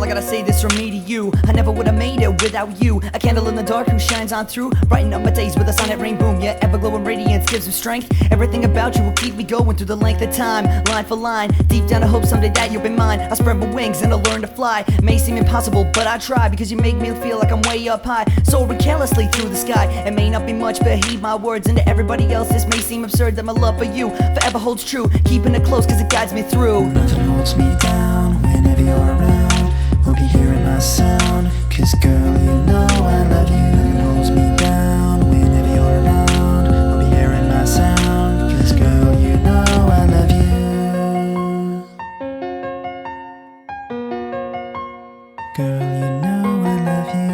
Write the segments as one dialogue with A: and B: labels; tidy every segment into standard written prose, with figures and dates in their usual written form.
A: I gotta say this from me to you. I never would've made it without you. A candle in the dark who shines on through, brighten up my days with a sun that rain boom. Yeah, ever-glowing radiance gives me strength. Everything about you will keep me going through the length of time, line for line. Deep down I hope someday that you'll be mine. I'll spread my wings and I'll learn to fly. May seem impossible, but I try, because you make me feel like I'm way up high, soaring carelessly through the sky. It may not be much, but heed my words, and to everybody else this may seem absurd, that my love for you forever holds true. Keeping it close cause it guides me through.
B: Nothing holds me down whenever you're around. Hope you're hearing my sound, cause girl, you know I love you. Nothing holds me down whenever you're around. Hope you're hearing my sound, cause girl, you know I love you. Girl, you know I love you.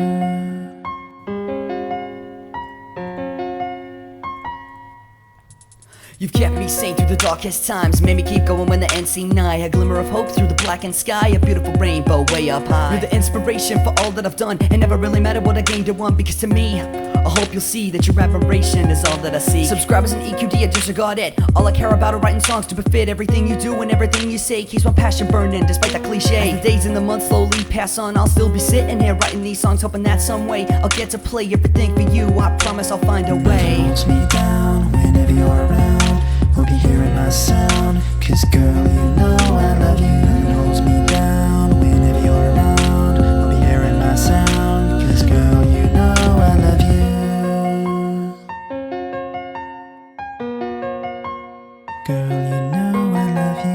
A: You've kept me sane through the darkest times, made me keep going when the end seemed nigh. A glimmer of hope through the blackened sky, a beautiful rainbow way up high. You're the inspiration for all that I've done. It never really mattered what I gained or won, because to me, I hope you'll see that your admiration is all that I see. Subscribers and EQD, I disregard it. All I care about are writing songs to befit everything you do and everything you say. Keeps my passion burning despite that cliche. As the days and the months slowly pass on, I'll still be sitting here writing these songs, hoping that some way I'll get to play everything for you. I promise I'll find a way.
B: Nothing holds me down whenever you're around. Hope you're hearing my sound, cause girl, you know I love you. Nothing holds me down whenever you're around. Hope you're hearing my sound, cause girl, you know I love you. Girl, you know I love you.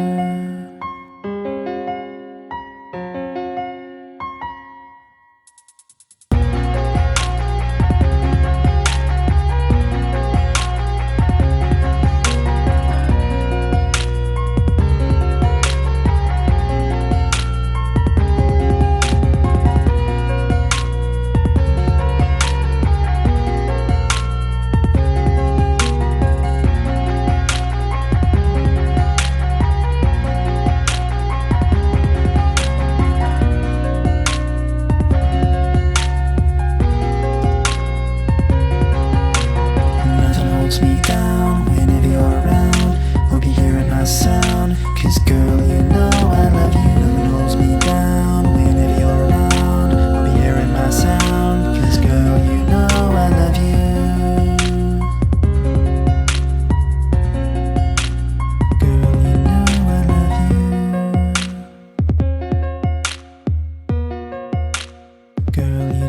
B: Holds me down whenever you're around. Hope you're hearing my sound, cause girl, you know I love you. Nothing holds me down whenever you're around. Hope you're hearing my sound, cause girl, you know I love you. Girl, you know I love you. Girl, you